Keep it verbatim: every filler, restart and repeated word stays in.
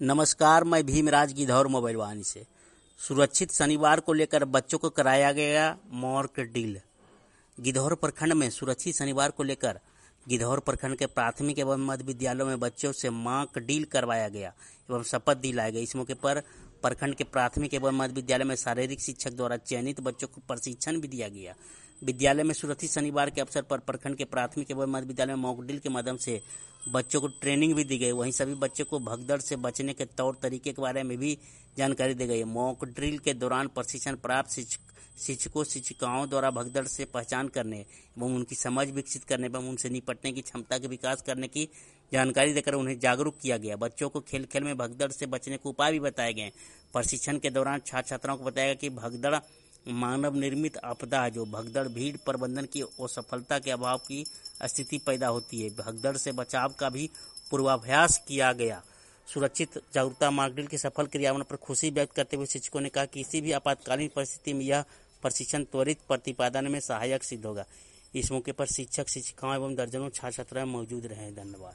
नमस्कार, मैं भीमराज गिधौर मोबाइल वाहनी से। सुरक्षित शनिवार को लेकर बच्चों को कराया गया मॉक ड्रिल। गिधौर प्रखंड में सुरक्षित शनिवार को लेकर गिधौर प्रखंड के प्राथमिक एवं मध्य विद्यालयों में बच्चों से मॉक ड्रिल करवाया गया एवं शपथ दिलाए गए। इस मौके पर प्रखंड के प्राथमिक एवं मध्य विद्यालय में शारीरिक शिक्षक द्वारा चयनित बच्चों को प्रशिक्षण भी दिया गया। विद्यालय में सुरक्षित शनिवार के अवसर पर प्रखंड के प्राथमिक एवं मध्य विद्यालय में मॉक ड्रिल के माध्यम से बच्चों को ट्रेनिंग भी दी गई। वहीं सभी बच्चों को भगदड़ से बचने के तौर तरीके के बारे में भी जानकारी दी गई। मॉक ड्रिल के दौरान प्रशिक्षण प्राप्त शिक्षकों शिक्षिकाओं द्वारा भगदड़ से पहचान करने एवं उनकी समझ विकसित करने एवं उनसे निपटने की क्षमता के विकास करने की जानकारी देकर उन्हें जागरूक किया गया। बच्चों को खेल खेल में भगदड़ से बचने के उपाय भी बताए गए। प्रशिक्षण के दौरान छात्र छात्राओं को बताया गया कि भगदड़ मानव निर्मित आपदा है, जो भगदड़ भीड़ प्रबंधन की असफलता के अभाव की स्थिति पैदा होती है। भगदड़ से बचाव का भी पूर्वाभ्यास किया गया। सुरक्षित जागरूकता मॉक ड्रिल के सफल क्रियान्वयन पर खुशी व्यक्त करते हुए शिक्षकों ने कहा कि किसी भी आपातकालीन परिस्थिति में यह प्रशिक्षण त्वरित प्रतिपादन में सहायक सिद्ध होगा। इस मौके पर शिक्षक शिक्षिकाओं एवं दर्जनों छात्र छात्राएं मौजूद रहे। धन्यवाद।